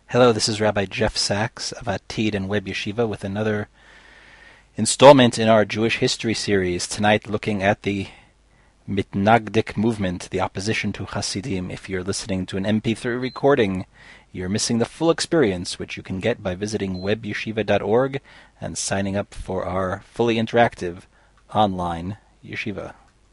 Hello, this is Rabbi Jeff Sachs of Atid and Web Yeshiva with another installment in our Jewish history series. Tonight looking at the Mitnagdik movement, the opposition to Hasidim. If you're listening to an MP3 recording, you're missing the full experience, which you can get by visiting webyeshiva.org and signing up for our fully interactive online yeshiva.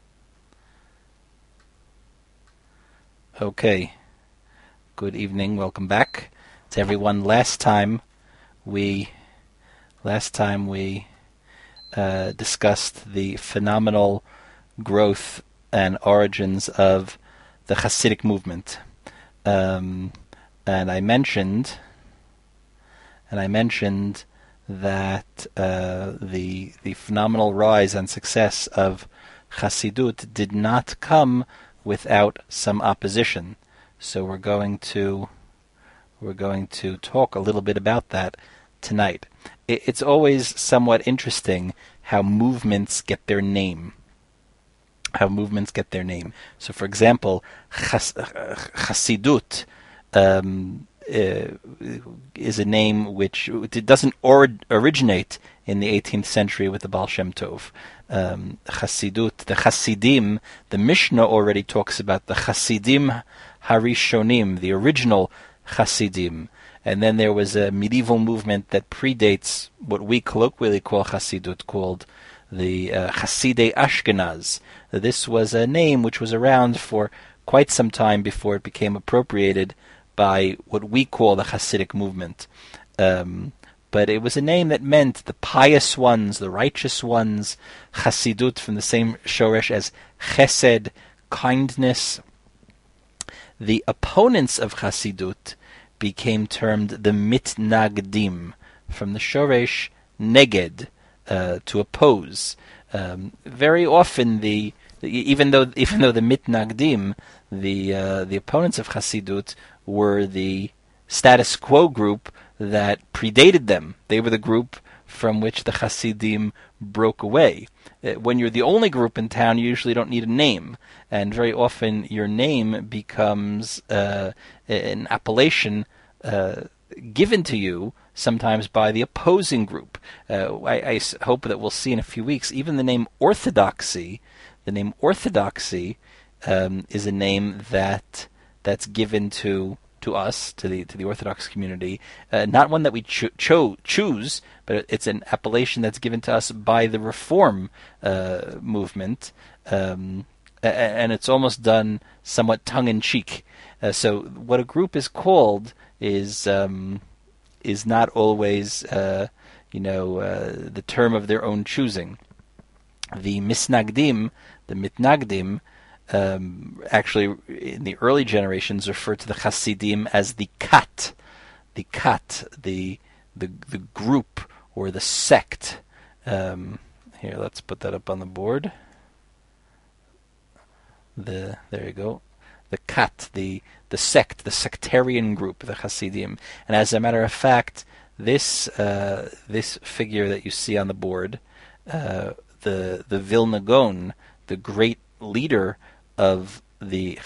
Okay, good evening, welcome back to everyone. Last time we discussed the phenomenal growth and origins of the Hasidic movement, and I mentioned that the phenomenal rise and success of Hasidut did not come without some opposition. So we're going to talk a little bit about that tonight. It's always somewhat interesting how movements get their name. So, for example, Hasidut is a name which doesn't originate in the 18th century with the Baal Shem Tov. Hasidut, the Hasidim, the Mishnah already talks about the Hasidim Harishonim, the original Hasidim. And then there was a medieval movement that predates what we colloquially call Hasidut, called the Hasidei Ashkenaz. This was a name which was around for quite some time before it became appropriated by what we call the Hasidic movement. But it was a name that meant the pious ones, the righteous ones. Hasidut from the same shoresh as chesed, kindness. The opponents of Hasidut became termed the Mitnagdim, from the shoresh neged, to oppose. Very often, even though the Mitnagdim, the opponents of Hasidut, were the status quo group that predated them. They were the group from which the Hasidim broke away. When you're the only group in town, you usually don't need a name, and very often your name becomes an appellation given to you, sometimes by the opposing group. I hope that we'll see in a few weeks, even the name Orthodoxy is a name that's given to us, to the Orthodox community, not one that we choose, but it's an appellation that's given to us by the Reform movement, and it's almost done somewhat tongue-in-cheek. So what a group is called is not always the term of their own choosing. The Mitnagdim, actually, in the early generations, referred to the Hasidim as the Kat, the group or the sect. Here, let's put that up on the board. There you go. The Kat, the sect, the sectarian group, the Hasidim. And as a matter of fact, this figure that you see on the board, the Vilna Gaon, the great leader of the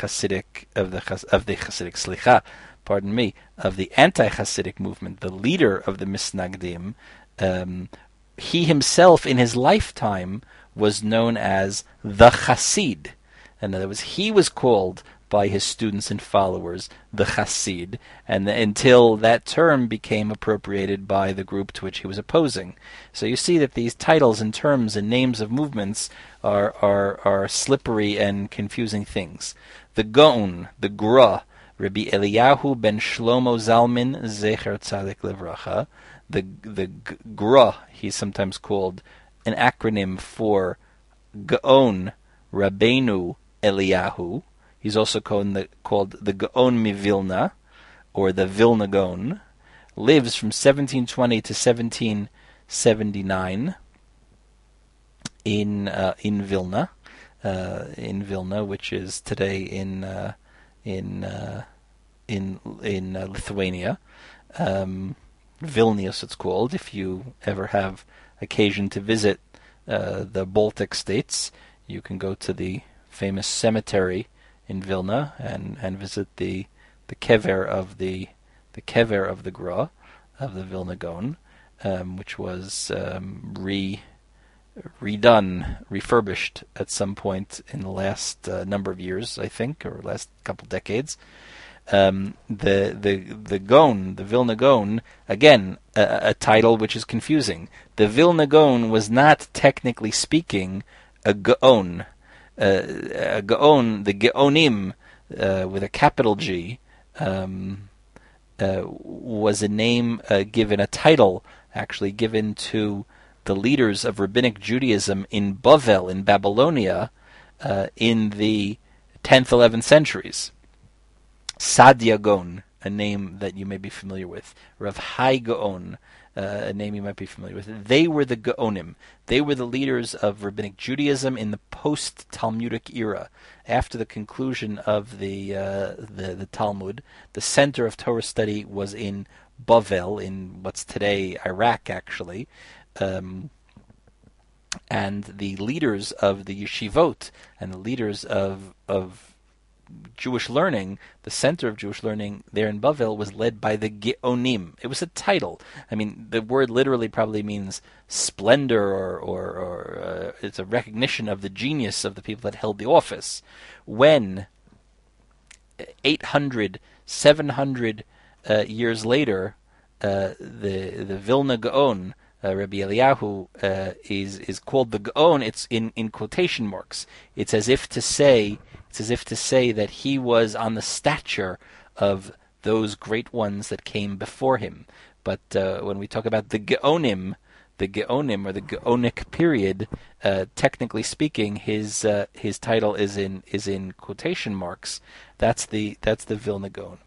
anti-Hasidic movement, the leader of the Misnagdim, he himself in his lifetime was known as the Hasid. In other words, he was called by his students and followers the Hasid, and until that term became appropriated by the group to which he was opposing. So you see that these titles and terms and names of movements are slippery and confusing things. The Gaon, the Gra, Rabbi Eliyahu ben Shlomo Zalman Zecher Tzaddik Levracha. The Gra, he's sometimes called, an acronym for Gaon Rabbeinu Eliyahu. He's also called the Gaon Mivilna, or the Vilna Gaon. Lives from 1720 to 1779 in Vilna, which is today in Lithuania. Vilnius, it's called. If you ever have occasion to visit the Baltic states, you can go to the famous cemetery in Vilna and visit the kever of the kever of the Gra, of the Vilna Gaon, which was redone, refurbished at some point in the last number of years, I think, or last couple decades. The Gaon, the Vilna Gaon, again, a title which is confusing. The Vilna Gaon was not, technically speaking, a Gaon. A Gaon, the Gaonim, with a capital G, was a name given, a title actually given to the leaders of Rabbinic Judaism in Bavel, in Babylonia, in the 10th, 11th centuries. Sadia Gaon, a name that you may be familiar with. Rav Hai Gaon, a name you might be familiar with. They were the Gaonim. They were the leaders of Rabbinic Judaism in the post-Talmudic era. After the conclusion of the Talmud, the center of Torah study was in Bavel, in what's today Iraq, actually. And the leaders of the yeshivot and the leaders of Jewish learning, the center of Jewish learning there in Bavel, was led by the Geonim. It was a title. I mean, the word literally probably means splendor, or it's a recognition of the genius of the people that held the office. When 800, 700 years later, the Vilna Gaon, Rabbi Eliyahu, is called the Gaon. It's in quotation marks. It's as if to say that he was on the stature of those great ones that came before him. But when we talk about the Gaonim or the Gaonic period, technically speaking, his title is in quotation marks. That's the Vilna Gaon.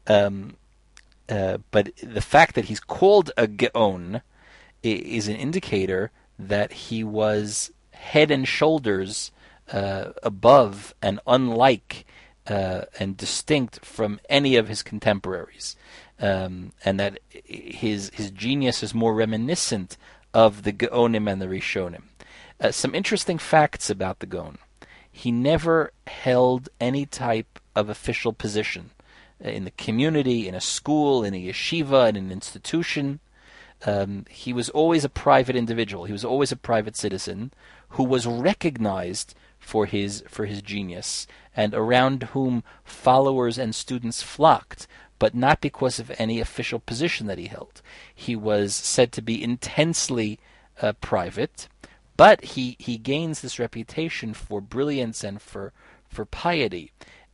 But the fact that he's called a Gaon is an indicator that he was head and shoulders above and unlike and distinct from any of his contemporaries, and that his genius is more reminiscent of the Gaonim and the Rishonim. Some interesting facts about the Gaon. He never held any type of official position in the community, in a school, in a yeshiva, in an institution. He was always a private individual. He was always a private citizen who was recognized for his genius, and around whom followers and students flocked, but not because of any official position that he held. He was said to be intensely private, but he gains this reputation for brilliance and for piety.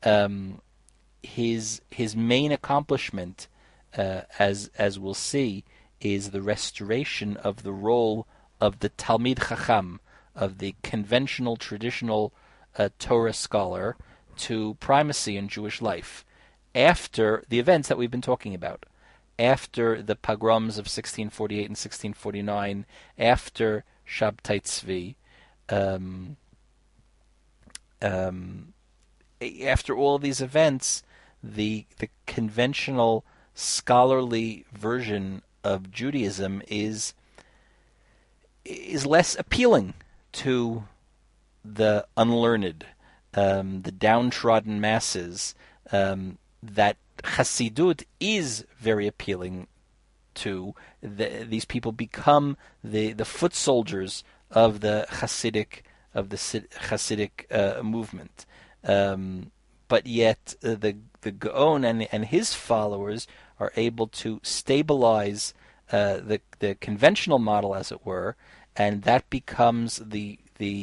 His main accomplishment, as we'll see, is the restoration of the role of the Talmid Chacham, of the conventional, traditional Torah scholar, to primacy in Jewish life after the events that we've been talking about, after the pogroms of 1648 and 1649, after Shabtai Tzvi, after all these events, the conventional scholarly version of Judaism is less appealing to the unlearned, the downtrodden masses. That Chassidut is very appealing to. These people become the foot soldiers of the Hasidic movement. But yet the Gaon and his followers are able to stabilize the conventional model, as it were, and that becomes the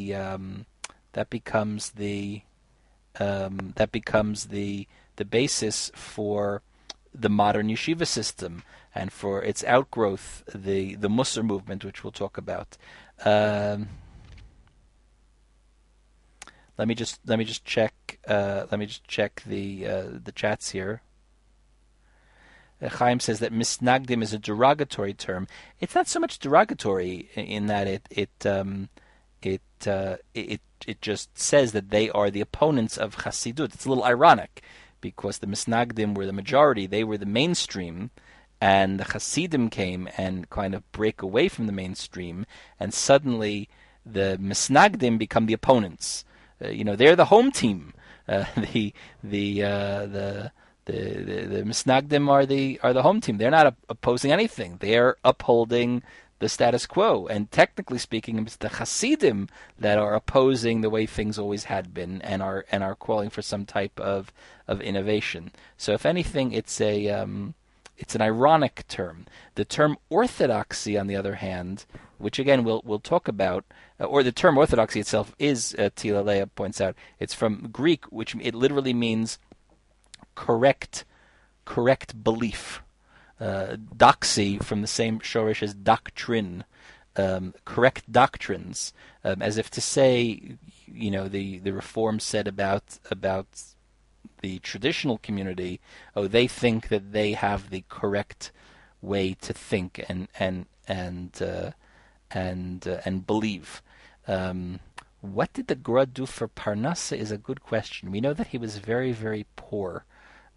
basis for the modern yeshiva system and for its outgrowth, the Musar movement, which we'll talk about. Let me just check. Let me just check the chats here. Chaim says that misnagdim is a derogatory term. It's not so much derogatory in that it just says that they are the opponents of Chassidut. It's a little ironic because the misnagdim were the majority; they were the mainstream, and the Hasidim came and kind of break away from the mainstream, and suddenly the misnagdim become the opponents. They're the home team. The The Misnagdim are the home team. They're not opposing anything. They're upholding the status quo. And technically speaking, it's the Hasidim that are opposing the way things always had been and are calling for some type of innovation. So if anything, it's an ironic term. The term orthodoxy, on the other hand, which again we'll talk about, or the term orthodoxy itself is, Tila Leah points out, it's from Greek, which it literally means correct belief. Doxy from the same shorish as doctrine, correct doctrines, as if to say, the Reform said about the traditional community, they think that they have the correct way to think and believe. What did the Gra do for Parnassa is a good question. We know that he was very, very poor.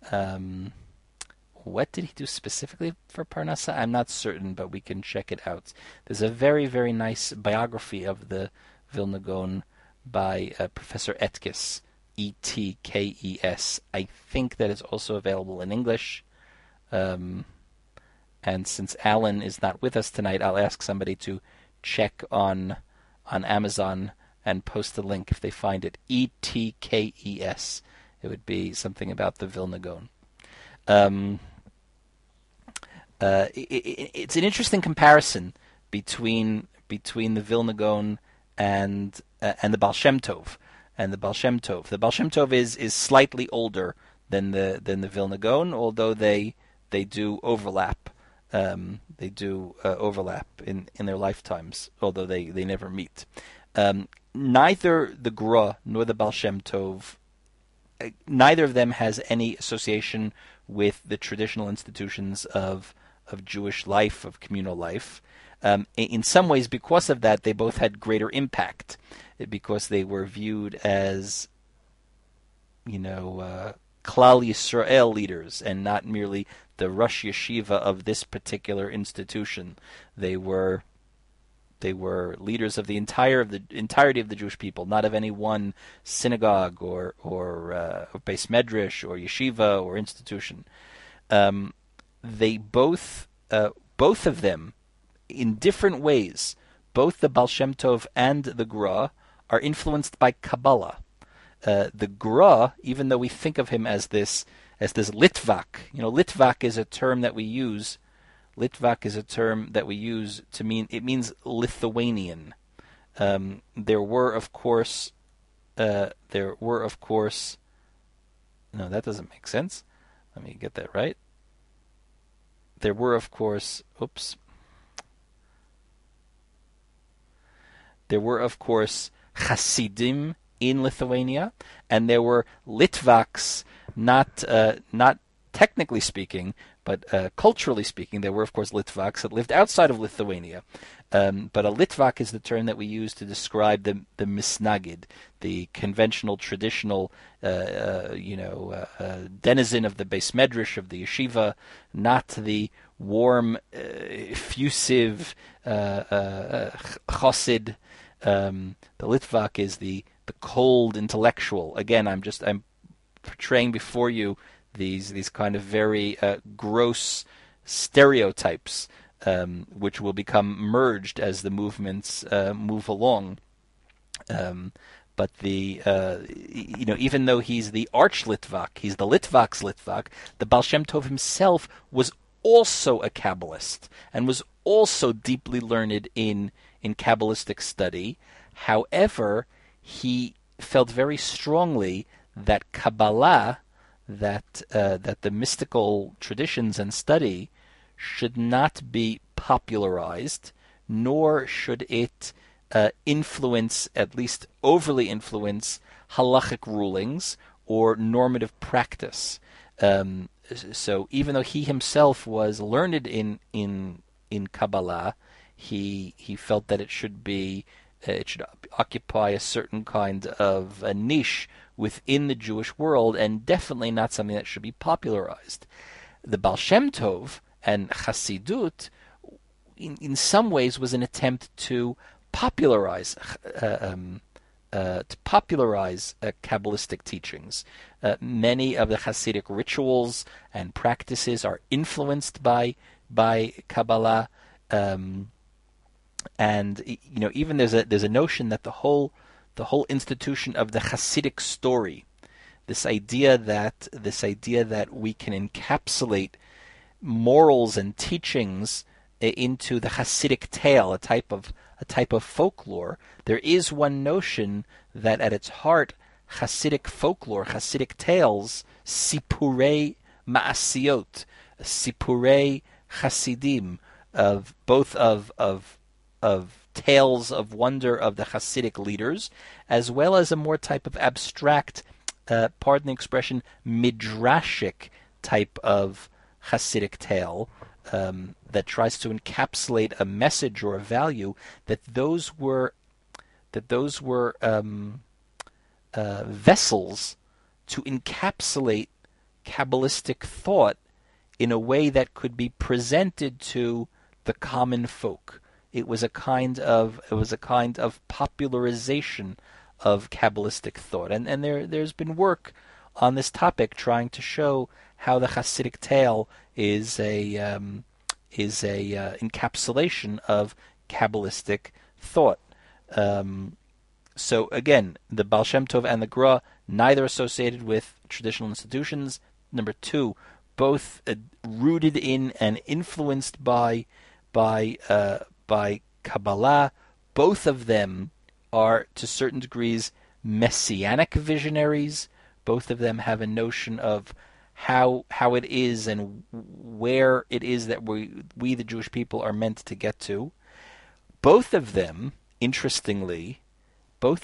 What did he do specifically for Parnassa? I'm not certain, but we can check it out. There's a very, very nice biography of the Vilna Gaon by Professor Etkes, Etkes. I think that is also available in English. And since Alan is not with us tonight, I'll ask somebody to check on Amazon and post a link if they find it. Etkes. It would be something about the Vilna Gaon. It's an interesting comparison between the Vilna Gaon and the Baal Shem Tov. And the Baal Shem Tov is slightly older than the Vilna Gaon, although they do overlap. They do overlap in their lifetimes, although they never meet. Neither the Gra nor the Baal Shem Tov, neither of them has any association with the traditional institutions of Jewish life, of communal life. In some ways, because of that, they both had greater impact, because they were viewed as, Klal Yisrael leaders and not merely the Rosh Yeshiva of this particular institution. They were leaders of the entirety of the Jewish people, not of any one synagogue or Beis Medrash or yeshiva or institution. They both of them, in different ways, both the Baal Shem Tov and the Gra are influenced by Kabbalah. The Gra, even though we think of him as this Litvak, Litvak is a term that we use. Litvak is a term that we use to means Lithuanian. There were of course. No, that doesn't make sense. Let me get that right. There were of course. There were of course Hasidim in Lithuania, and there were Litvaks, not technically speaking, but culturally speaking, there were, of course, Litvaks that lived outside of Lithuania. But a Litvak is the term that we use to describe the misnagid, the conventional, traditional, denizen of the Beis Medrash, of the yeshiva, not the warm, effusive chassid. The Litvak is the cold intellectual. Again, I'm portraying before you these kind of very gross stereotypes, which will become merged as the movements move along. But even though he's the arch Litvak, he's the Litvak's Litvak, the Baal Shem Tov himself was also a Kabbalist and was also deeply learned in Kabbalistic study. However, he felt very strongly that Kabbalah, that the mystical traditions and study should not be popularized, nor should it influence, at least overly influence, halachic rulings or normative practice. So even though he himself was learned in Kabbalah, he felt that it should occupy a certain kind of a niche within the Jewish world, and definitely not something that should be popularized. The Baal Shem Tov and Chassidut, in some ways, was an attempt to popularize to popularize Kabbalistic teachings. Many of the Hasidic rituals and practices are influenced by Kabbalah, and even there's a notion that the whole institution of the Hasidic story, this idea that we can encapsulate morals and teachings into the Hasidic tale, a type of folklore. There is one notion that at its heart, Hasidic folklore, Hasidic tales, sipurei ma'asiot, sipurei Hasidim, of both of tales of wonder of the Hasidic leaders, as well as a more type of abstract, pardon the expression, midrashic type of Hasidic tale, that tries to encapsulate a message or a value, that those were vessels to encapsulate Kabbalistic thought in a way that could be presented to the common folk. It was a kind of popularization of Kabbalistic thought, and there's been work on this topic trying to show how the Hasidic tale is a encapsulation of Kabbalistic thought. So again, the Baal Shem Tov and the Gra, neither associated with traditional institutions. Number two, both rooted in and influenced by Kabbalah. Both of them are, to certain degrees, messianic visionaries. Both of them have a notion of how it is and where it is that we the Jewish people are meant to get to. Both of them, interestingly, are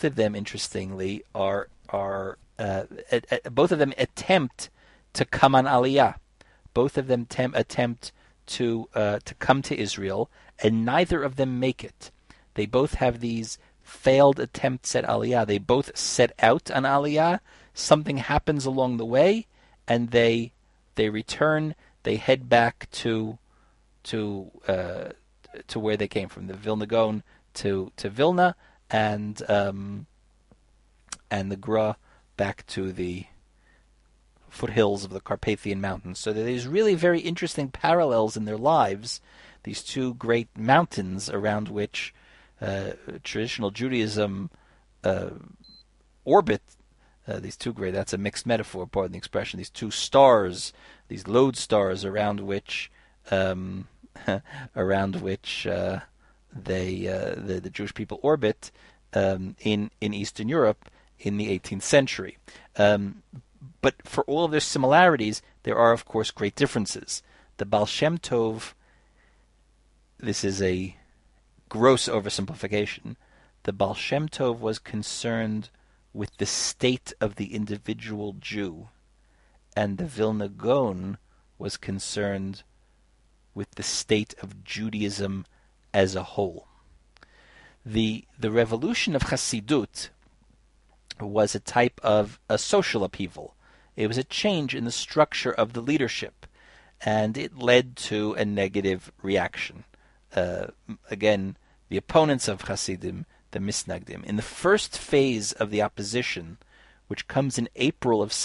both of them attempt to come on Aliyah. Both of them attempt to come to Israel, and neither of them make it. They both have these failed attempts at Aliyah. They both set out on Aliyah. Something happens along the way, and they return. They head back to where they came from, the Vilna Gaon to Vilna, and the Gra back to the foothills of the Carpathian Mountains. So there's really very interesting parallels in their lives, these two great mountains around which traditional Judaism orbit. These two great, that's a mixed metaphor, pardon the expression, these two stars, these lodestars around which the Jewish people orbit in Eastern Europe in the 18th century. But for all of their similarities, there are, of course, great differences. The Baal Shem Tov, this is a gross oversimplification, the Baal Shem Tov was concerned with the state of the individual Jew, and the Vilna Gaon was concerned with the state of Judaism as a whole. The revolution of Hasidut was a type of a social upheaval. It was a change in the structure of the leadership, and it led to a negative reaction. Again, the opponents of Hasidim, the Misnagdim. In the first phase of the opposition, which comes in April of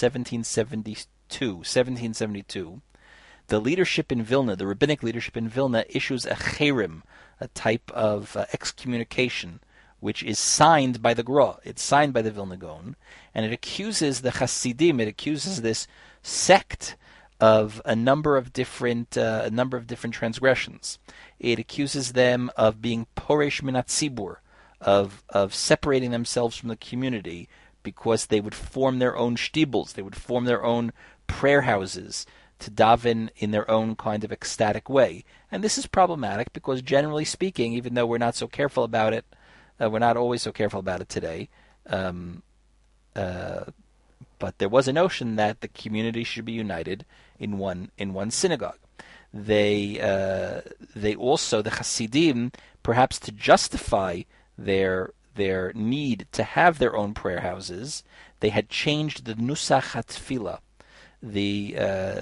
1772, the leadership in Vilna, the rabbinic leadership in Vilna, issues a cherem, a type of excommunication, which is signed by the Gra. It's signed by the Vilna Gaon, and it accuses the Hasidim, it accuses this sect of a number of different transgressions. It accuses them of being poresh minat tzibur, of separating themselves from the community because they would form their own shtibels, they would form their own prayer houses to daven in their own kind of ecstatic way. And this is problematic because, generally speaking, even though we're not so careful about it, we're not always so careful about it today, but there was a notion that the community should be united in one synagogue. They also, the Hasidim, perhaps to justify their need to have their own prayer houses, they had changed the nusach hatfilah, the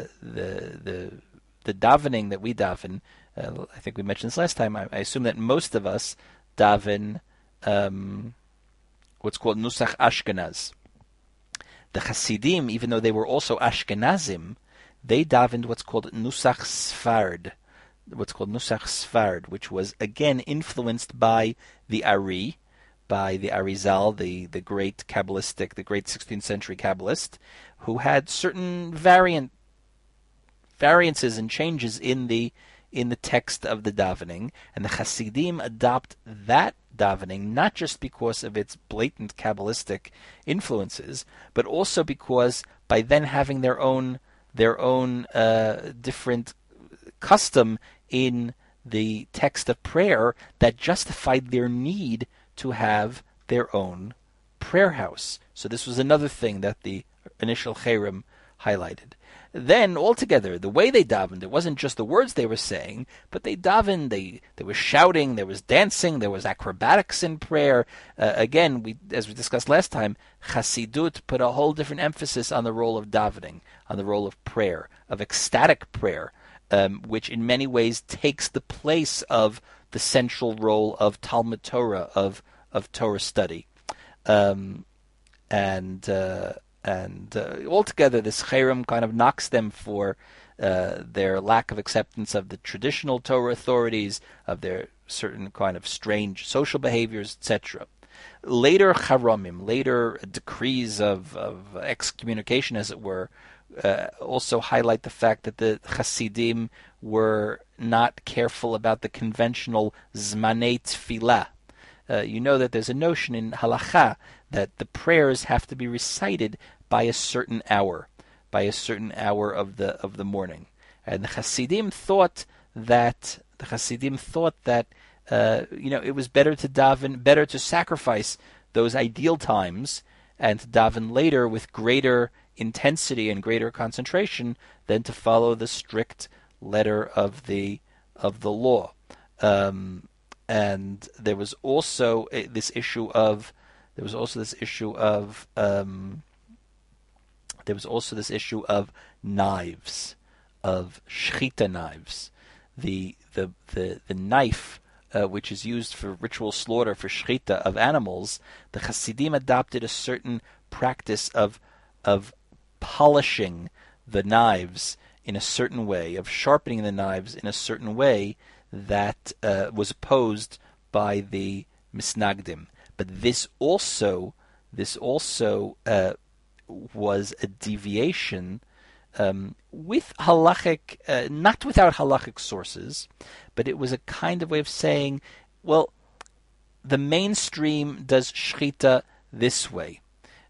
davening that we daven. I think we mentioned this last time. I assume that most of us daven what's called Nusach Ashkenaz. The Hasidim, even though they were also Ashkenazim, they davened what's called Nusach Sfard, which was again influenced by the Ari, by the Arizal, the great Kabbalistic, the great 16th century Kabbalist, who had certain variances and changes in the text of the davening, and the Hasidim adopt that davening not just because of its blatant Kabbalistic influences, but also because by then having their own different custom in the text of prayer that justified their need to have their own prayer house. So this was another thing that the initial Cherem highlighted. Then, altogether, the way they davened, it wasn't just the words they were saying, but they davened, there was shouting, there was dancing, there was acrobatics in prayer. Again, as we discussed last time, Chassidut put a whole different emphasis on the role of davening, on the role of prayer, of ecstatic prayer, which in many ways takes the place of the central role of Talmud Torah, of Torah study. Altogether, this Cherem kind of knocks them for their lack of acceptance of the traditional Torah authorities, of their certain kind of strange social behaviors, etc. Later Charomim, later decrees of excommunication, as it were, also highlight the fact that the Hasidim were not careful about the conventional Zmanei Tfilah. You know that there's a notion in Halacha that the prayers have to be recited by a certain hour of the morning, and the Hasidim thought that it was better to daven, better to sacrifice those ideal times and to daven later with greater intensity and greater concentration than to follow the strict letter of the law. And there was also this issue of knives, of shechita knives, the knife which is used for ritual slaughter, for shechita of animals. The Hasidim adopted a certain practice of polishing the knives in a certain way, of sharpening the knives in a certain way that was opposed by the Misnagdim. But this also was a deviation with halachic, not without halachic sources, but it was a kind of way of saying, well, the mainstream does shechita this way.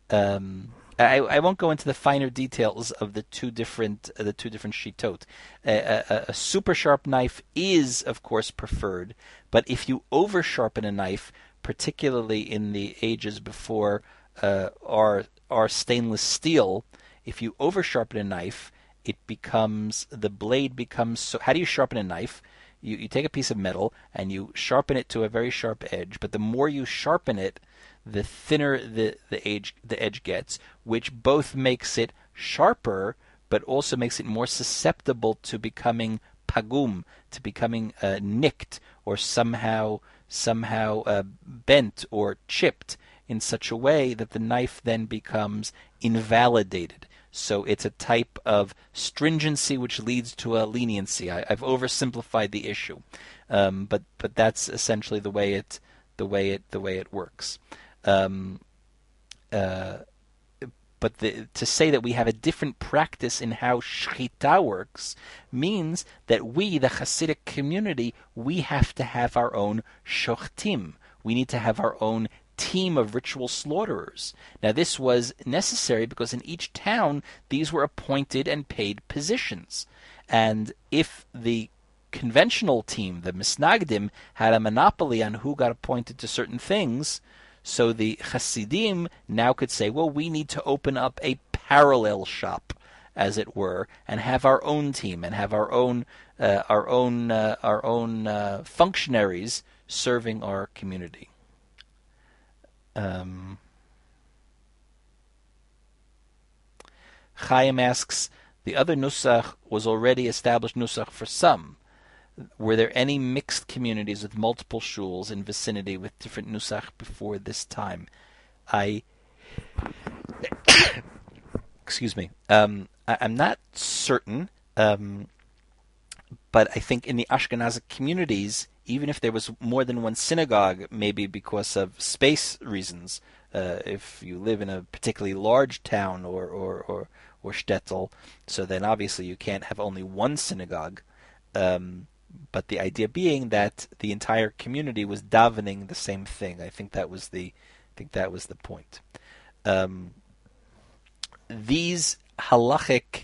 I won't go into the finer details of the two different shitot. A super sharp knife is, of course, preferred, but if you over sharpen a knife, particularly in the ages before our stainless steel, if you over sharpen a knife, the blade becomes so. How do you sharpen a knife? You take a piece of metal and you sharpen it to a very sharp edge, but the more you sharpen it, the thinner the edge gets, which both makes it sharper, but also makes it more susceptible to becoming pagum, to becoming nicked or somehow bent or chipped in such a way that the knife then becomes invalidated. So it's a type of stringency which leads to a leniency. I've oversimplified the issue, but that's essentially the way it works. But to say that we have a different practice in how shechita works means that we, the Hasidic community, we have to have our own shochtim. We need to have our own team of ritual slaughterers. Now, this was necessary because in each town these were appointed and paid positions. And if the conventional team, the Misnagdim, had a monopoly on who got appointed to certain things, so the Hasidim now could say, well, we need to open up a parallel shop, as it were, and have our own team and have our own functionaries serving our community. Chaim asks, the other nusach was already established nusach for some. Were there any mixed communities with multiple shuls in vicinity with different nusach before this time? I excuse me. I'm not certain, but I think in the Ashkenazic communities, even if there was more than one synagogue, maybe because of space reasons, if you live in a particularly large town or shtetl, so then obviously you can't have only one synagogue. But the idea being that the entire community was davening the same thing. I think that was the point. These halachic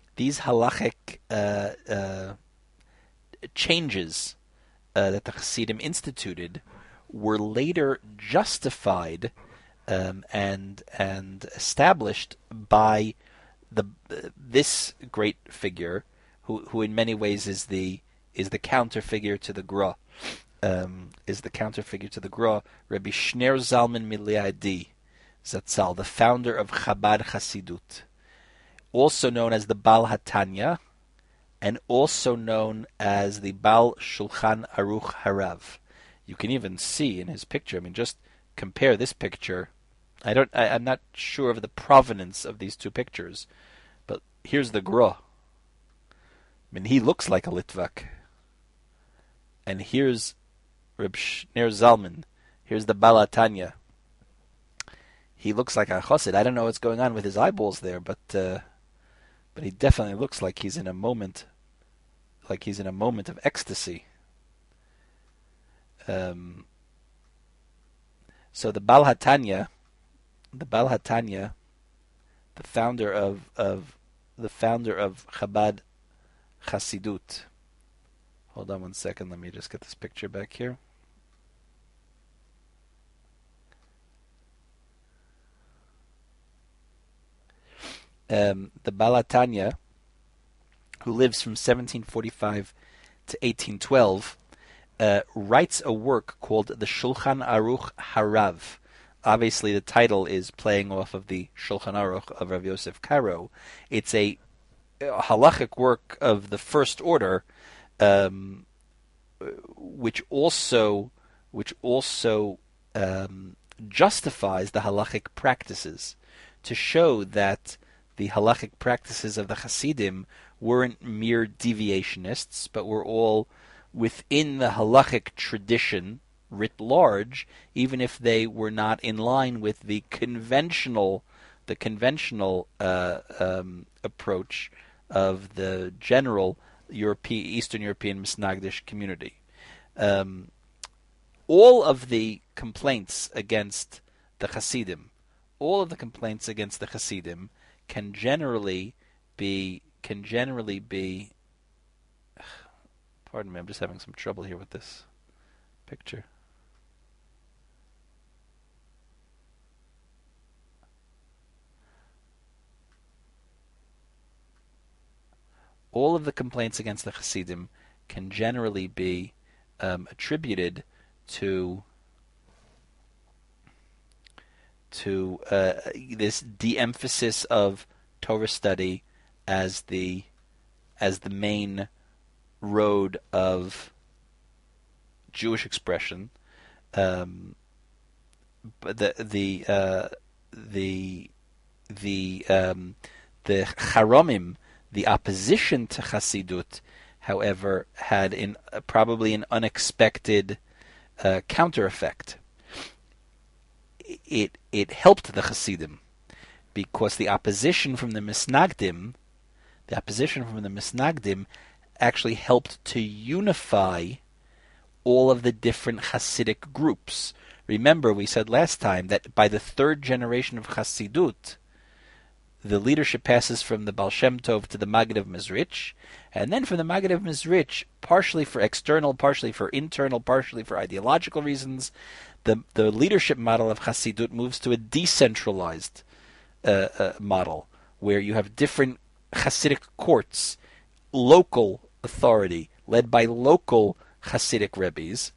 changes that the Hasidim instituted were later justified and established by this great figure, who in many ways is the counter figure to the Gra, Rabbi Shner Zalman Miliadi Zatzal, the founder of Chabad Hasidut, also known as the Baal HaTanya, and also known as the Baal Shulchan Aruch Harav. You can even see in his picture. I mean, just compare this picture. I'm not sure of the provenance of these two pictures, but here's the Gra. I mean, he looks like a Litvak. And here's Reb Shner Zalman. Here's the Baal HaTanya. He looks like a chassid. I don't know what's going on with his eyeballs there, but he definitely looks like he's in a moment, of ecstasy. So the Baal HaTanya, the founder of Chabad Hasidut. Hold on one second. Let me just get this picture back here. The Baal HaTanya, who lives from 1745 to 1812, writes a work called the Shulchan Aruch Harav. Obviously, the title is playing off of the Shulchan Aruch of Rav Yosef Karo. It's a halachic work of the first order, which also justifies the halachic practices, to show that the halachic practices of the Hasidim weren't mere deviationists, but were all within the halachic tradition writ large, even if they were not in line with the conventional approach of the general Eastern European Misnagdish community. All of the complaints against the Hasidim, can generally be. Pardon me, I'm just having some trouble here with this picture. All of the complaints against the Hasidim can generally be attributed to this de-emphasis of Torah study as the main road of Jewish expression. But the Charomim, the opposition to Hasidut, however, had probably an unexpected counter effect. It helped the Hasidim, because the opposition from the Misnagdim actually helped to unify all of the different Hasidic groups. Remember, we said last time that by the third generation of Hasidut, the leadership passes from the Baal Shem Tov to the Maggid of Mezrich, and then from the Maggid of Mezrich, partially for external, partially for internal, partially for ideological reasons, the leadership model of Hasidut moves to a decentralized model, where you have different Hasidic courts, local authority, led by local Hasidic rebbes,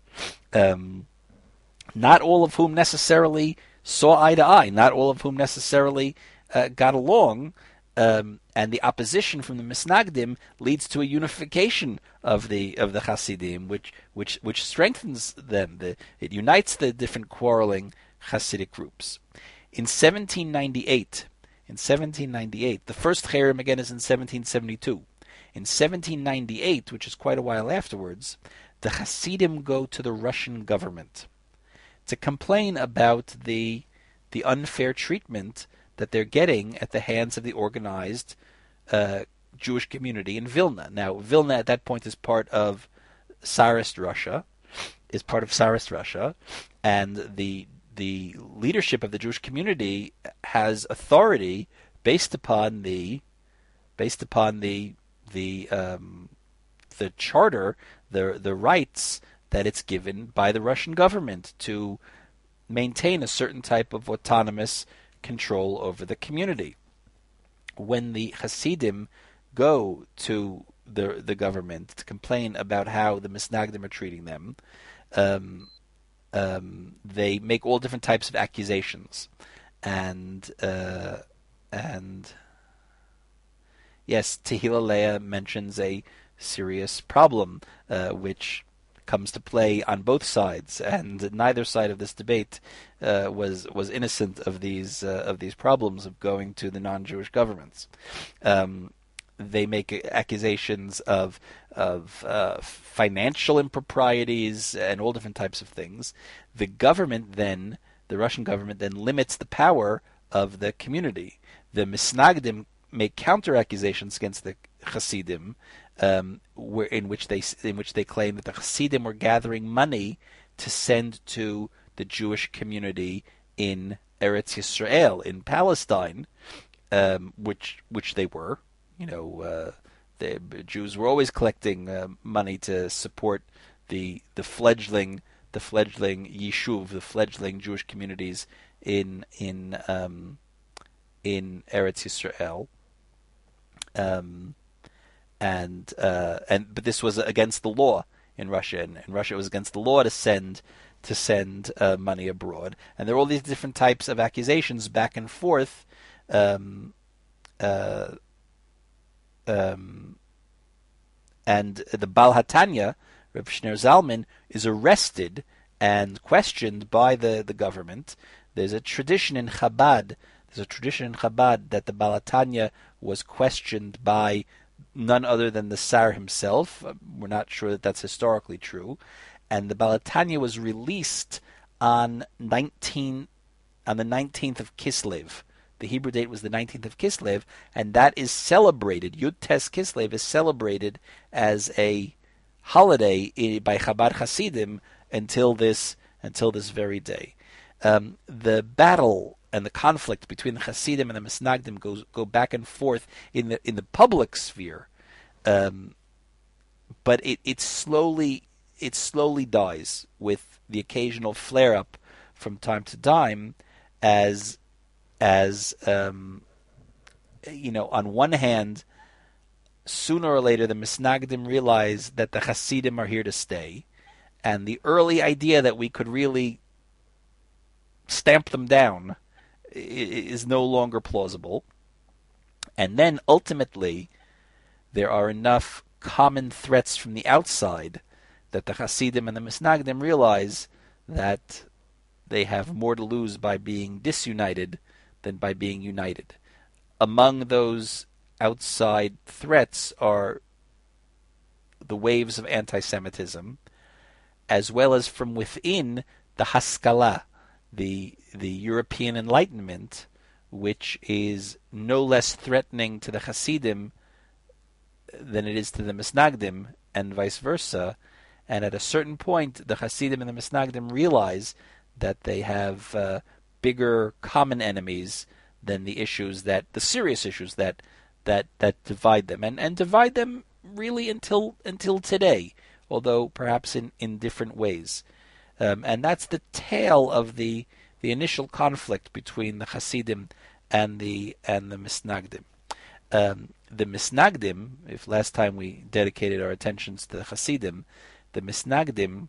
not all of whom necessarily saw eye to eye, not all of whom necessarily got along, and the opposition from the Misnagdim leads to a unification of the Hasidim, which strengthens them. It unites the different quarreling Hasidic groups. In 1798, the first cherem again is in 1772. In 1798, which is quite a while afterwards, the Hasidim go to the Russian government to complain about the unfair treatment that they're getting at the hands of the organized Jewish community in Vilna. Now, Vilna at that point is part of Tsarist Russia, and the leadership of the Jewish community has authority based upon the charter, the rights that it's given by the Russian government to maintain a certain type of autonomous control over the community. When the Hasidim go to the government to complain about how the Misnagdim are treating them, they make all different types of accusations, and yes, Tehillah Leah mentions a serious problem which comes to play on both sides, and neither side of this debate was innocent of these problems of going to the non-Jewish governments. They make accusations of financial improprieties and all different types of things. The Russian government then limits the power of the community. The Misnagdim make counter accusations against the Hasidim, in which they claim that the Hasidim were gathering money to send to the Jewish community in Eretz Yisrael, in Palestine, which they were. The Jews were always collecting money to support the fledgling yishuv, the fledgling Jewish communities in Eretz Yisrael. But this was against the law in Russia. In Russia, it was against the law to send money abroad. And there are all these different types of accusations back and forth. And the Baal HaTanya, Reb Shneur Zalman, is arrested and questioned by the government. There's a tradition in Chabad. That the Baal HaTanya was questioned by none other than the Tsar himself. We're not sure that that's historically true. And the Baal HaTanya was released on the 19th of Kislev. The Hebrew date was the 19th of Kislev, and that is celebrated. Yud Tes Kislev is celebrated as a holiday by Chabad Hasidim until this very day. The battle and the conflict between the Hasidim and the Misnagdim go back and forth in the public sphere, but it slowly dies with the occasional flare up from time to time, as on one hand, sooner or later the Misnagdim realize that the Hasidim are here to stay, and the early idea that we could really stamp them down is no longer plausible. And then ultimately there are enough common threats from the outside that the Hasidim and the Misnagdim realize that they have more to lose by being disunited than by being united. Among those outside threats are the waves of anti-Semitism, as well as from within the Haskalah, the European Enlightenment, which is no less threatening to the Hasidim than it is to the Misnagdim, and vice versa. And at a certain point, the Hasidim and the Misnagdim realize that they have bigger common enemies than the serious issues that divide them, and divide them really until today, although perhaps in different ways. And that's the tale of the initial conflict between the Hasidim and the Misnagdim. The Misnagdim, if last time we dedicated our attentions to the Hasidim, the Misnagdim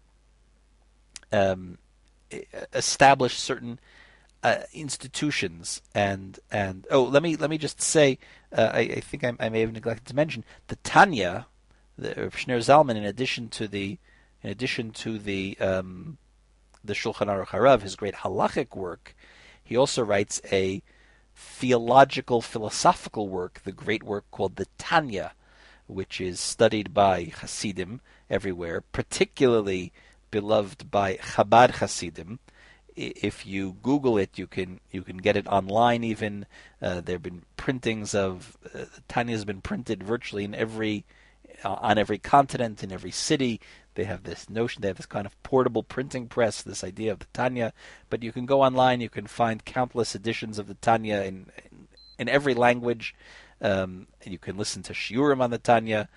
established certain institutions, and let me just say, I think I may have neglected to mention the Tanya, the Shneur Zalman, in addition to the the Shulchan Aruch Harav, his great halachic work, he also writes a theological, philosophical work, the great work called the Tanya, which is studied by Hasidim everywhere, particularly beloved by Chabad Hasidim. If you Google it, you can get it online. Even there have been printings of Tanya has been printed virtually in on every continent, in every city. They have this notion, they have this kind of portable printing press, this idea of the Tanya. But you can go online, you can find countless editions of the Tanya in every language. You can listen to shiurim on the Tanya.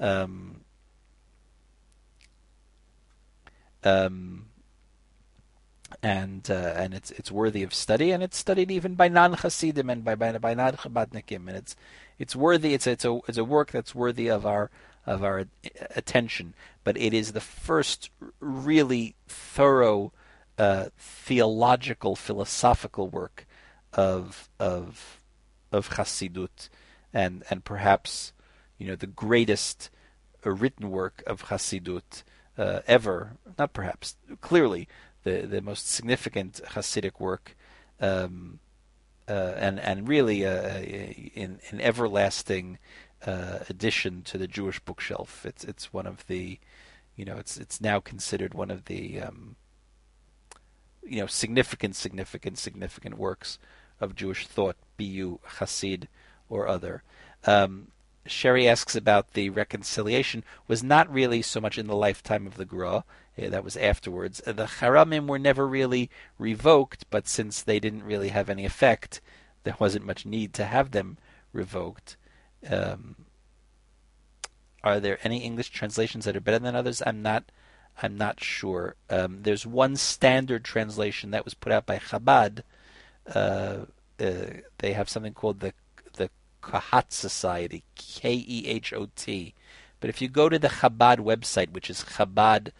And it's worthy of study, and it's studied even by non-Hasidim and by non-Chabadnikim, and it's worthy. It's a work that's worthy of our attention. But it is the first really thorough theological, philosophical work of Hasidut, and perhaps the greatest written work of Hasidut ever. Not perhaps, clearly the most significant Hasidic work, and really an everlasting addition to the Jewish bookshelf. It's one of the, it's now considered one of the significant works of Jewish thought, be you Hasid or other. Sherry asks about the reconciliation. Was not really so much in the lifetime of the Gra. That was afterwards. The Haramim were never really revoked, but since they didn't really have any effect, there wasn't much need to have them revoked. Are there any English translations that are better than others? I'm not sure. There's one standard translation that was put out by Chabad. They have something called the Kahat Society, Keheot. But if you go to the Chabad website, which is chabad.org,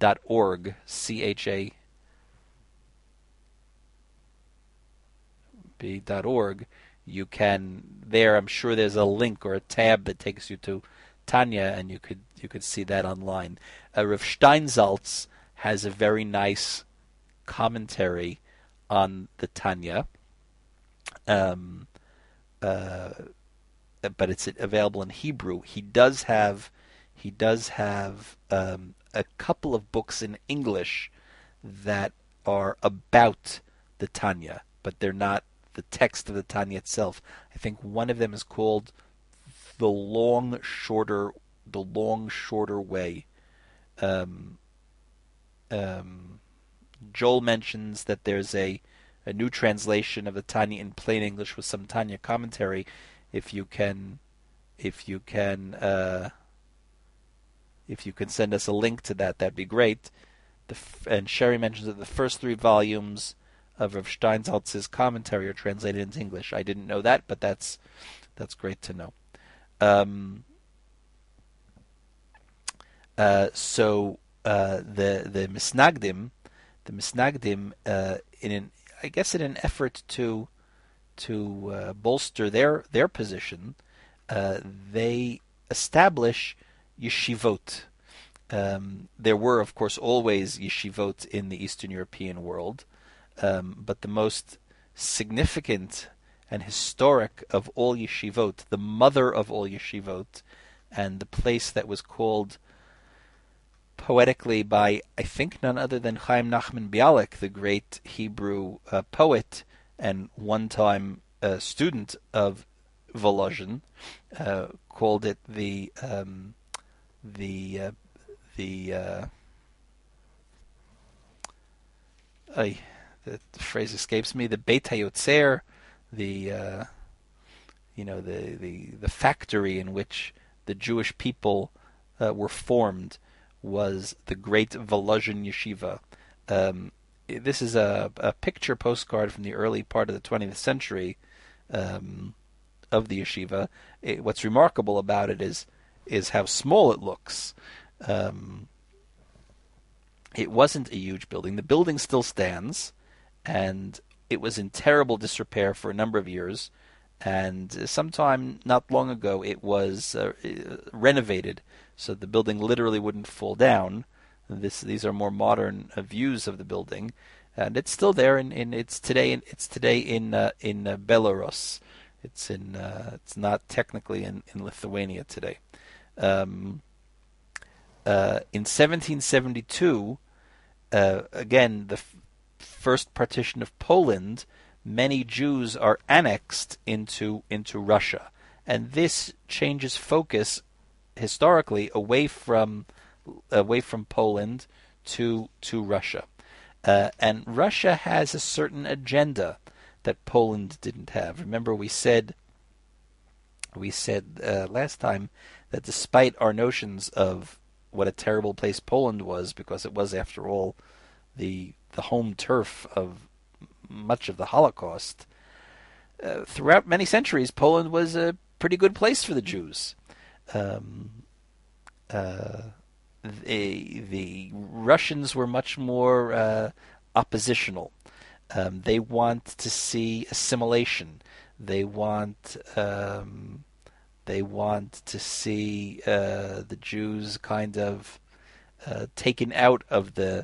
CHAB.org, you can there. I'm sure there's a link or a tab that takes you to Tanya, and you could see that online. Rav Steinsaltz has a very nice commentary on the Tanya. But it's available in Hebrew. He does have a couple of books in English that are about the Tanya, but they're not the text of the Tanya itself. I think one of them is called The Long Shorter Way. Joel mentions that there's a new translation of the Tanya in plain English with some Tanya commentary. If you can send us a link to that, that'd be great. And Sherry mentions that the first 3 volumes of Rav Steinsaltz's commentary are translated into English. I didn't know that, but that's great to know. So the Misnagdim, in an effort to bolster their position, they establish yeshivot. There were, of course, always yeshivot in the Eastern European world, but the most significant and historic of all yeshivot, the mother of all yeshivot, and the place that was called poetically by, I think, none other than Chaim Nachman Bialik, the great Hebrew poet and one-time student of Volozhin, called it the phrase escapes me, the Beit HaYotzer, the factory in which the Jewish people were formed, was the great Volozhin Yeshiva. This is a picture postcard from the early part of the 20th century of the yeshiva. What's remarkable about it is how small it looks. It wasn't a huge building. The building still stands, and it was in terrible disrepair for a number of years. And sometime not long ago, it was renovated, so the building literally wouldn't fall down. These are more modern views of the building, and it's still there. It's today in Belarus. It's not technically in Lithuania today. Um, in 1772, again the first partition of Poland, many Jews are annexed into Russia, and this changes focus historically away from Poland to Russia. And Russia has a certain agenda that Poland didn't have. Remember, we said last time that despite our notions of what a terrible place Poland was, because it was, after all, the home turf of much of the Holocaust, throughout many centuries, Poland was a pretty good place for the Jews. The Russians were much more oppositional. They want to see assimilation. They want to see the Jews kind of taken out of the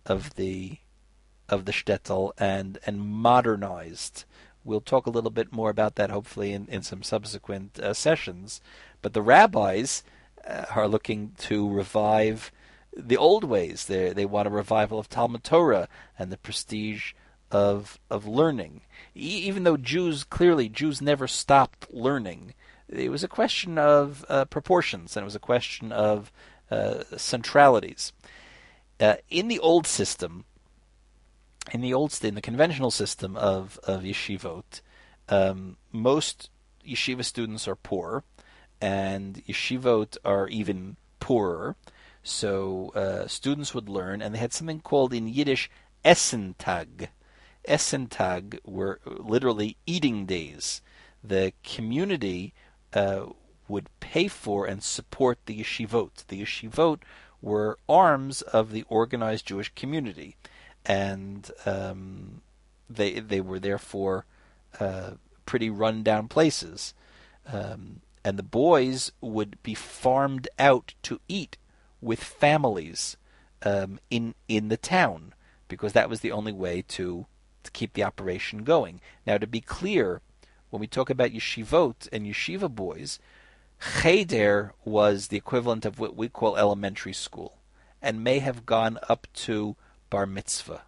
shtetl and modernized. We'll talk a little bit more about that, hopefully, in some subsequent sessions. But the rabbis are looking to revive the old ways. They want a revival of Talmud Torah and the prestige of learning. Even though Jews never stopped learning, it was a question of proportions, and it was a question of centralities. In the old system, in the conventional system of yeshivot, most yeshiva students are poor, and yeshivot are even poorer. So students would learn, and they had something called in Yiddish Essentag. Essentag were literally eating days. The community would pay for and support the yeshivot. The yeshivot were arms of the organized Jewish community, and they were therefore pretty run-down places. And the boys would be farmed out to eat with families in the town, because that was the only way to keep the operation going. Now, to be clear, when we talk about yeshivot and yeshiva boys, cheder was the equivalent of what we call elementary school, and may have gone up to bar mitzvah.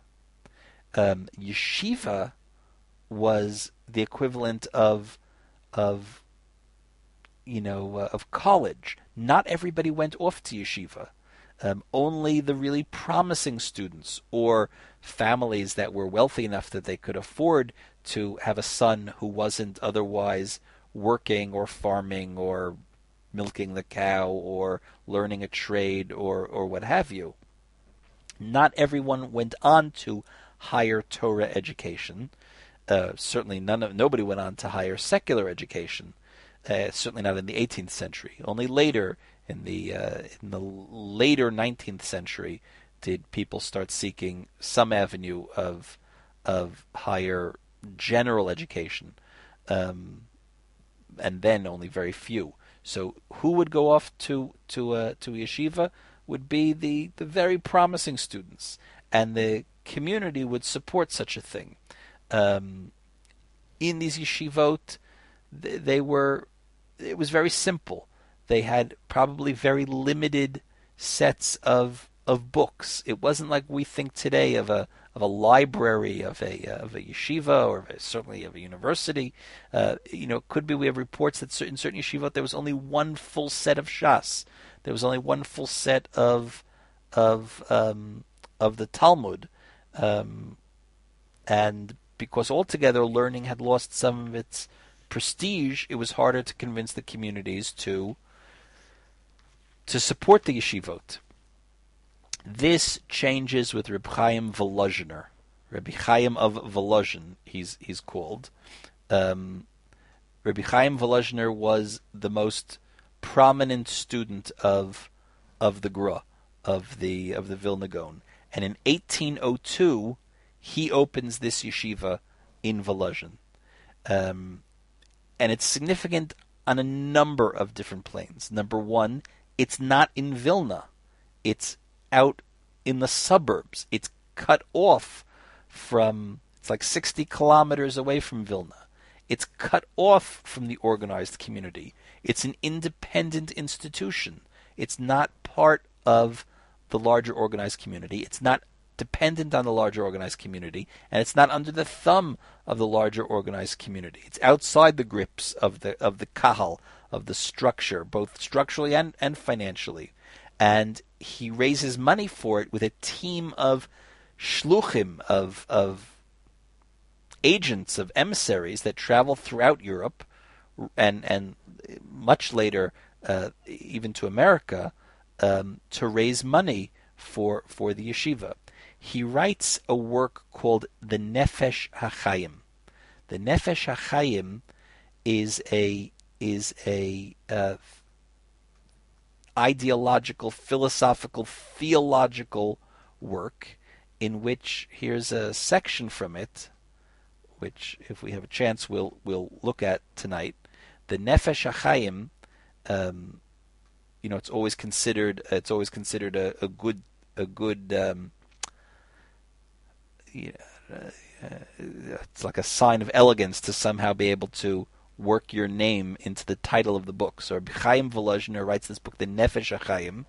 Yeshiva was the equivalent of college. Not everybody went off to yeshiva. Only the really promising students, or families that were wealthy enough that they could afford to have a son who wasn't otherwise working or farming or milking the cow or learning a trade or what have you. Not everyone went on to higher Torah education. Certainly nobody went on to higher secular education. Certainly not in the 18th century. Only later, in the later 19th century, did people start seeking some avenue of higher general education, and then only very few. So, who would go off to yeshiva would be the very promising students, and the community would support such a thing. In these yeshivot, it was very simple. They had probably very limited sets of books. It wasn't like we think today of a library of a yeshiva, or certainly of a university. It could be we have reports that in certain yeshivot there was only one full set of Shas. There was only one full set of the Talmud, and because altogether learning had lost some of its prestige, it was harder to convince the communities to support the yeshivot. This changes with Reb Chaim Volozhiner. Rabbi Chaim of Volozhin, he's called. Rabbi Chaim Volozhiner was the most prominent student of the Gra, of the Vilna Gaon, and in 1802 he opens this yeshiva in Volozhin. And it's significant on a number of different planes. Number one, it's not in Vilna. It's out in the suburbs. It's cut off from, it's like 60 kilometers away from Vilna. It's cut off from the organized community. It's an independent institution. It's not part of the larger organized community. It's not dependent on the larger organized community, and it's not under the thumb of the larger organized community. It's outside the grips of the kahal, of the structure, both structurally and financially. And he raises money for it with a team of shluchim, of agents, of emissaries that travel throughout Europe, and much later even to America, to raise money for the yeshiva. He writes a work called the Nefesh HaChaim. The Nefesh HaChaim is a ideological, philosophical, theological work in which, here's a section from it, which if we have a chance we'll look at tonight. The Nefesh HaChaim, it's always considered a good it's like a sign of elegance to somehow be able to work your name into the title of the book. So Rabbi Chaim Volozhiner writes this book, the Nefesh HaChaim,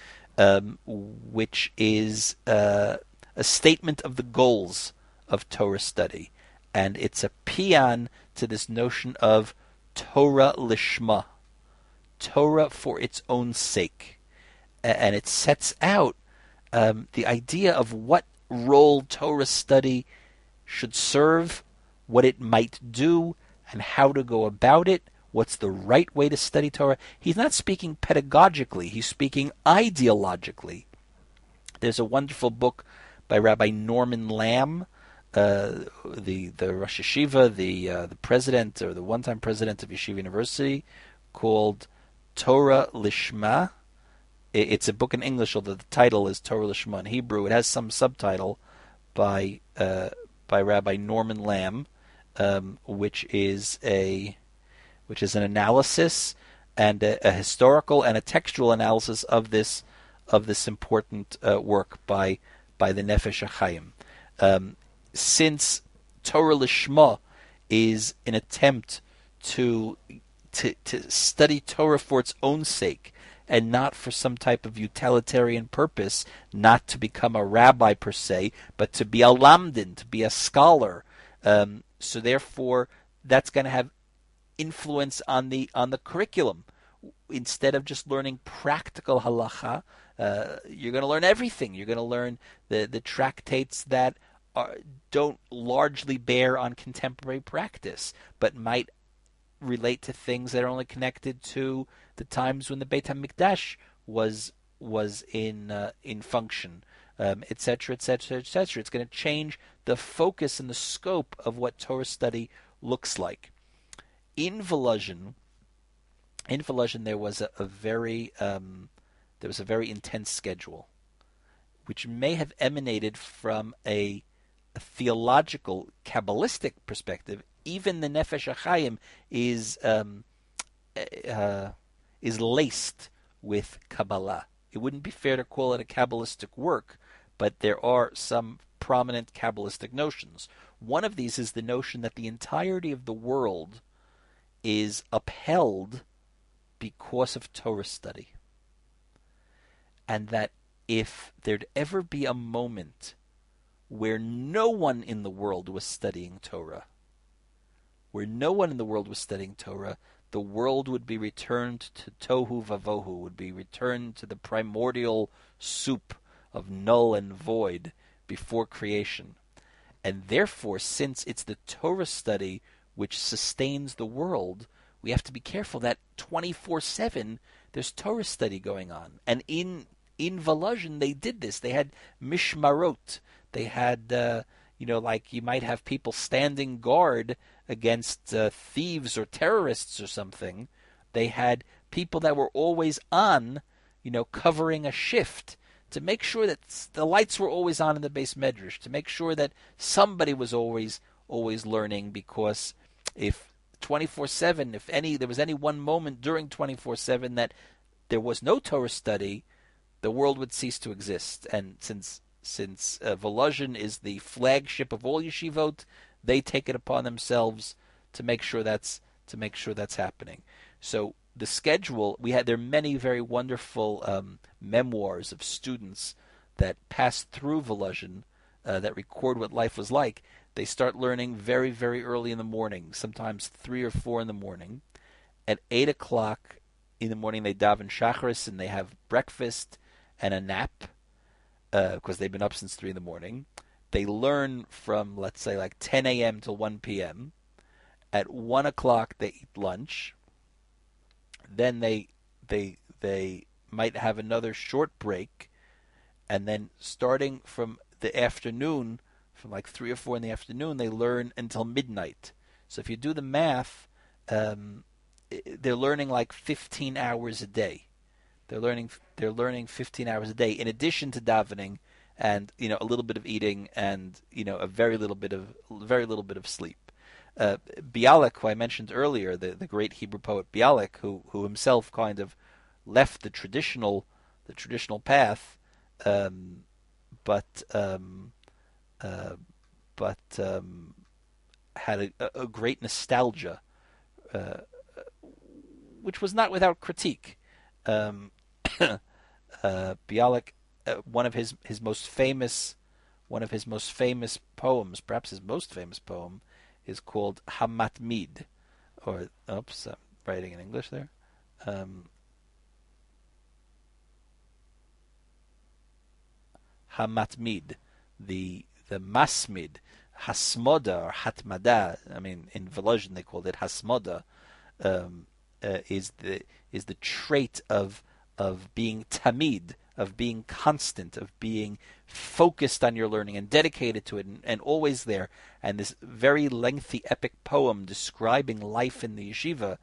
which is a statement of the goals of Torah study, and it's a paean to this notion of Torah lishma, Torah for its own sake, and it sets out the idea of what role Torah study should serve, what it might do, and how to go about it, what's the right way to study Torah. He's not speaking pedagogically, he's speaking ideologically. There's a wonderful book by Rabbi Norman Lamb, the Rosh Yeshiva, the president, or the one-time president of Yeshiva University, called Torah Lishma. It's a book in English, although the title is Torah Lishma in Hebrew. It has some subtitle by Rabbi Norman Lamb, which is an analysis and a historical and a textual analysis of this important work by the Nefesh HaChaim. Since Torah Lishma is an attempt to study Torah for its own sake, and not for some type of utilitarian purpose, not to become a rabbi per se, but to be a lamdin, to be a scholar. So therefore, that's going to have influence on the curriculum. Instead of just learning practical halacha, you're going to learn everything. You're going to learn the tractates that don't largely bear on contemporary practice, but might relate to things that are only connected to the times when the Beit HaMikdash was in function, etc., etc., etc. It's going to change the focus and the scope of what Torah study looks like. In Volozhin, there was a very intense schedule, which may have emanated from a theological, Kabbalistic perspective. Even the Nefesh HaChaim is laced with Kabbalah. It wouldn't be fair to call it a Kabbalistic work, but there are some prominent Kabbalistic notions. One of these is the notion that the entirety of the world is upheld because of Torah study. And that if there'd ever be a moment where no one in the world was studying Torah, the world would be returned to tohu vavohu, would be returned to the primordial soup of null and void before creation. And therefore, since it's the Torah study which sustains the world, we have to be careful that 24/7 there's Torah study going on. And in Volozhin they did this. They had mishmarot. They had, like you might have people standing guard against thieves or terrorists or something. They had people that were always on, covering a shift to make sure that the lights were always on in the base medrash, to make sure that somebody was always learning, because if 24/7, there was any one moment during 24/7 that there was no Torah study, the world would cease to exist. And since Volozhin is the flagship of all yeshivot, they take it upon themselves to make sure that's happening. So the schedule, there are many very wonderful memoirs of students that passed through Volozhin that record what life was like. They start learning very, very early in the morning, sometimes 3 or 4 in the morning. At 8 o'clock in the morning, they daven shacharis and they have breakfast and a nap because they've been up since 3 in the morning. They learn from, let's say, like 10 a.m. till 1 p.m. At 1 o'clock, they eat lunch. Then they might have another short break, and then starting from the afternoon, from like 3 or 4 in the afternoon, they learn until midnight. So if you do the math, they're learning like 15 hours a day. They're learning 15 hours a day in addition to davening and a little bit of eating and a very little bit of sleep. Bialik, who I mentioned earlier, the great Hebrew poet Bialik, who himself kind of left the traditional path, but had a great nostalgia, which was not without critique. Bialik, one of his most famous poems, perhaps his most famous poem, is called Hamatmid, or I'm writing in English there. Hamatmid, the masmid, hasmoda or hatmada. I mean, in Volozhin they called it hasmoda. Is the trait of being tamid, of being constant, of being focused on your learning and dedicated to it and always there. And this very lengthy epic poem describing life in the yeshiva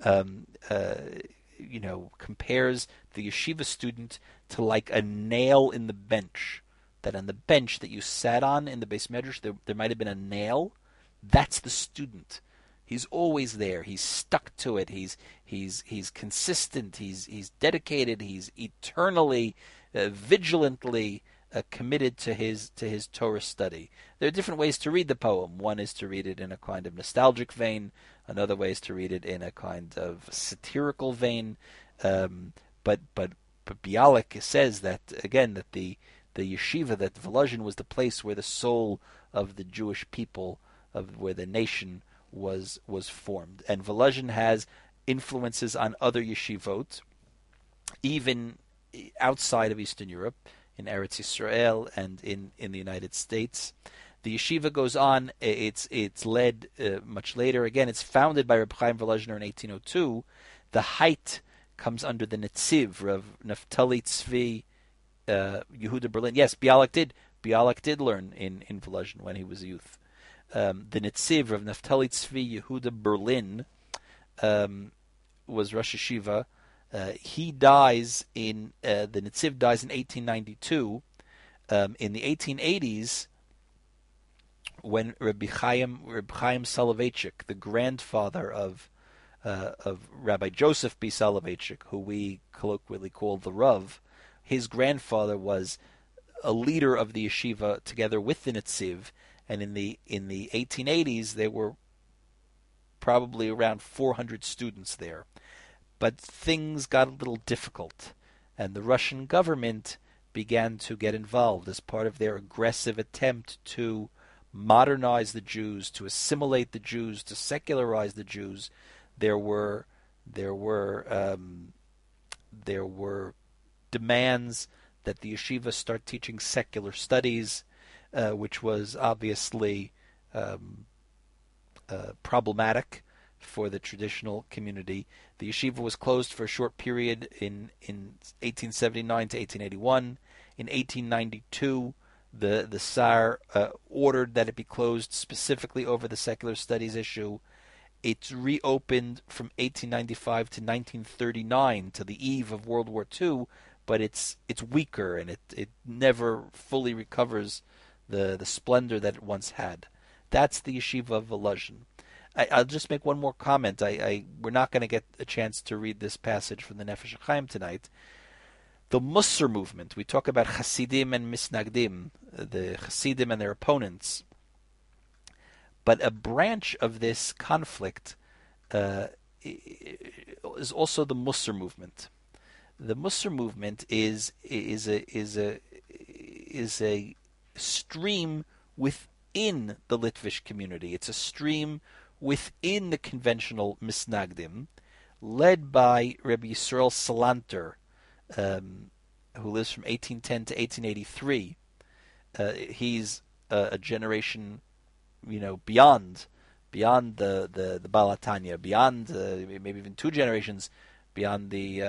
compares the yeshiva student to like a nail in the bench. That on the bench that you sat on in the Beis Medrash, there might have been a nail. That's the student. He's always there. He's stuck to it. He's consistent. He's dedicated. He's eternally, vigilantly committed to his Torah study. There are different ways to read the poem. One is to read it in a kind of nostalgic vein. Another way is to read it in a kind of satirical vein. But Bialik says that again that the yeshiva, that Volozhin was the place where the soul of the Jewish people, where the nation was formed. And Volozhin has influences on other yeshivot, even outside of Eastern Europe, in Eretz Yisrael and in the United States. The yeshiva goes on. It's led much later. Again, it's founded by Reb Chaim Volozhiner in 1802. The height comes under the Netziv, Rav Naftali Tzvi Yehuda Berlin. Yes, Bialik did learn in Volozhin when he was a youth. The Netziv of Naftali Tzvi Yehuda Berlin was Rosh Yeshiva. He dies the Netziv dies in 1892. In the 1880s, when Rabbi Chaim Soloveitchik, the grandfather of Rabbi Joseph B. Soloveitchik, who we colloquially call the Rav, his grandfather was a leader of the yeshiva together with the Netziv. And in the 1880s, there were probably around 400 students there. But things got a little difficult, and the Russian government began to get involved as part of their aggressive attempt to modernize the Jews, to assimilate the Jews, to secularize the Jews. There were demands that the yeshiva start teaching secular studies, which was obviously problematic for the traditional community. The yeshiva was closed for a short period in 1879 to 1881. In 1892, the Tsar ordered that it be closed specifically over the secular studies issue. It's reopened from 1895 to 1939, to the eve of World War II, but it's weaker and it never fully recovers the splendor that it once had. That's the yeshiva of Volozhin. I'll just make one more comment. We're not going to get a chance to read this passage from the Nefesh HaChaim tonight, the Musar movement. We talk about Hasidim and Misnagdim, the Hasidim and their opponents. But a branch of this conflict is also the Musar movement. The Musar movement is a stream within the Litvish community. It's a stream within the conventional Misnagdim, led by Rabbi Yisrael Salanter, who lives from 1810 to 1883. He's a generation, beyond the Baal HaTanya, beyond maybe even two generations beyond the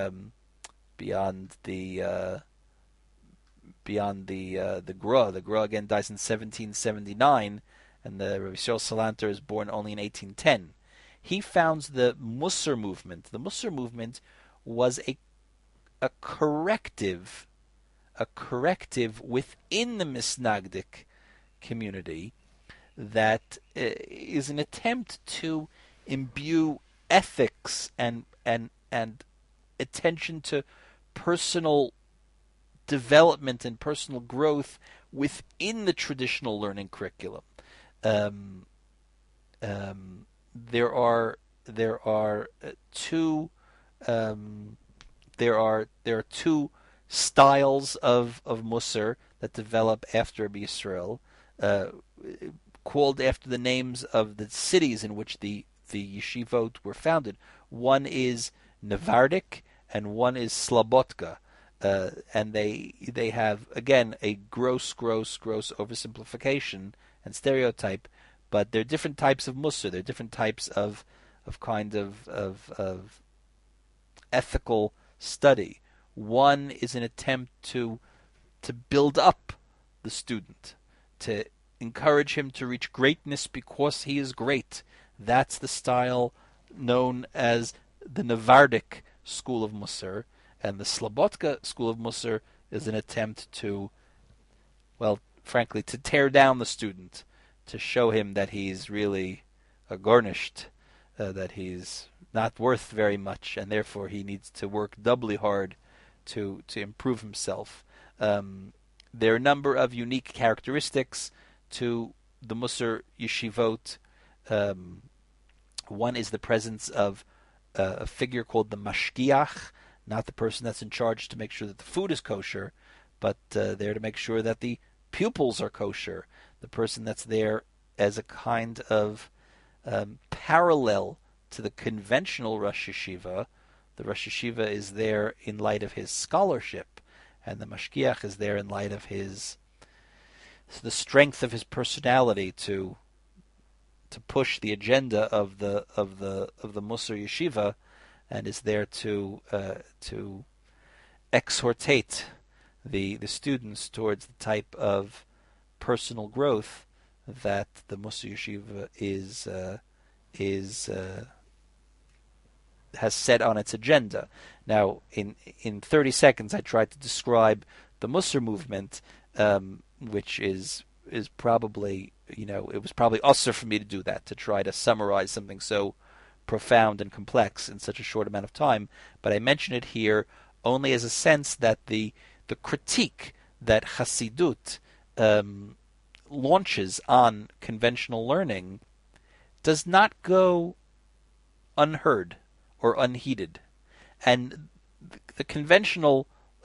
Gra. The Gra again dies in 1779, and the Rabbi Yisrael Salanter is born only in 1810. He founds the Musar movement. The Musar movement was a corrective within the Misnagdic community that is an attempt to imbue ethics and attention to personal development and personal growth within the traditional learning curriculum. There are two styles of Musar that develop after Rabbi Yisrael, called after the names of the cities in which the yeshivot were founded. One is Nevardik and one is Slabotka. And they have, again, a gross oversimplification and stereotype, but they're different types of Musar. They're different types of ethical study. One is an attempt to build up the student, to encourage him to reach greatness because he is great. That's the style known as the Nevardik school of Musar, and the Slabotka school of Musar is an attempt to, frankly, to tear down the student, to show him that he's really garnished, that he's not worth very much, and therefore he needs to work doubly hard to improve himself. There are a number of unique characteristics to the Musar yeshivot. One is the presence of a figure called the mashgiach, not the person that's in charge to make sure that the food is kosher, but there to make sure that the pupils are kosher. The person that's there as a kind of parallel to the conventional Rosh Yeshiva. The Rosh Yeshiva is there in light of his scholarship, and the mashgiach is there in light of the strength of his personality to push the agenda of the Musar Yeshiva, and is there to exhortate the students towards the type of personal growth that the Musar Yeshiva has set on its agenda. Now, in 30 seconds, I tried to describe the Musar movement, which is probably, it was probably usher for me to do that, to try to summarize something so profound and complex in such a short amount of time. But I mention it here only as a sense that the critique that Hasidut launches on conventional learning does not go unheard or unheeded, and the conventional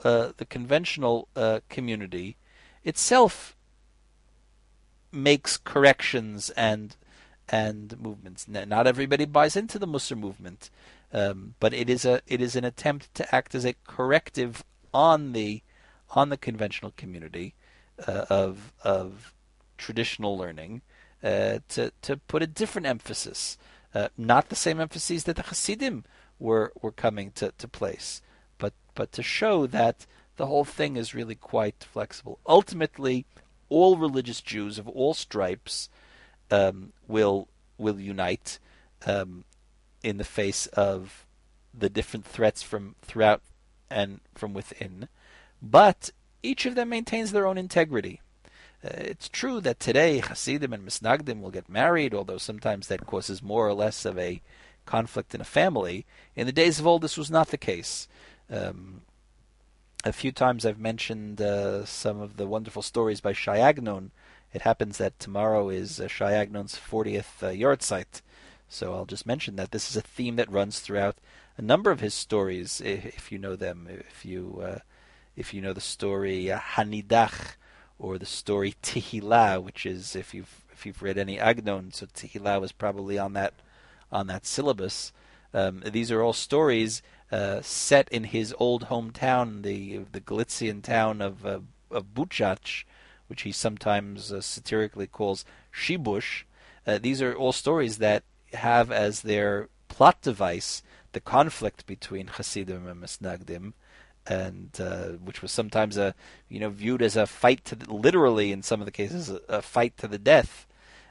community itself makes corrections and movements. Not everybody buys into the Musar movement, but it is an attempt to act as a corrective on the conventional community of traditional learning, to put a different emphasis, not the same emphases that the Hasidim were coming to place, but to show that the whole thing is really quite flexible. Ultimately, all religious Jews of all stripes will unite in the face of the different threats from throughout and from within, but each of them maintains their own integrity. It's true that today Hasidim and Misnagdim will get married, although sometimes that causes more or less of a conflict in a family. In the days of old, this was not the case. A few times I've mentioned some of the wonderful stories by Shai Agnon. It happens that tomorrow is Shai Agnon's 40th yahrzeit, so I'll just mention that this is a theme that runs throughout a number of his stories, if you know them. If you know the story Hanidach, or the story Tehillah, which is, if you've read any Agnon, so Tehillah was probably on that syllabus. These are all stories set in his old hometown, the Galician town of Buchach, which he sometimes satirically calls Shibush. These are all stories that have as their plot device the conflict between Hasidim and Misnagdim, and which was sometimes viewed as a fight literally in some of the cases a fight to the death.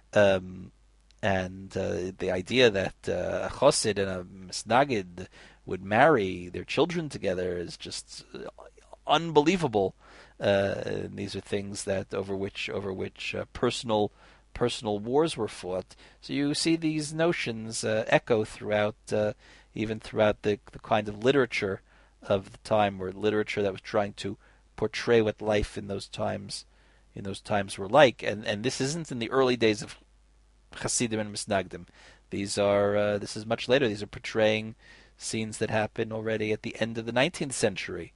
And the idea that a Chosid and a Misnagid would marry their children together is just unbelievable. These are things that over which personal wars were fought. So you see these notions echo throughout, even throughout the kind of literature of the time, or literature that was trying to portray what life in those times were like. And this isn't in the early days of Hasidim and Misnagdim. This is much later. These are portraying scenes that happen already at the end of the 19th century,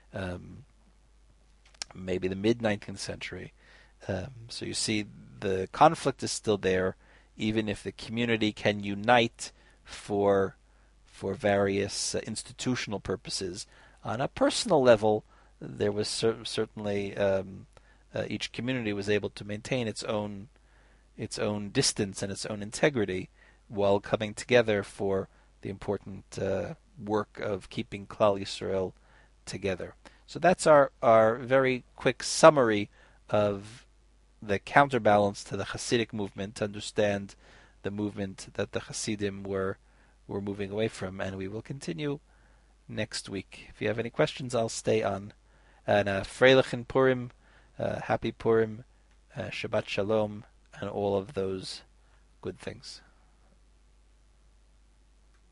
maybe the mid-19th century. So you see the conflict is still there, even if the community can unite for various institutional purposes. On a personal level, there was certainly each community was able to maintain its own distance and its own integrity while coming together for the important work of keeping Klal Yisrael together. So that's our very quick summary of the counterbalance to the Hasidic movement, to understand the movement that the Hasidim were moving away from, and we will continue next week. If you have any questions, I'll stay on. And Freilichen Purim, Happy Purim, Shabbat Shalom, and all of those good things.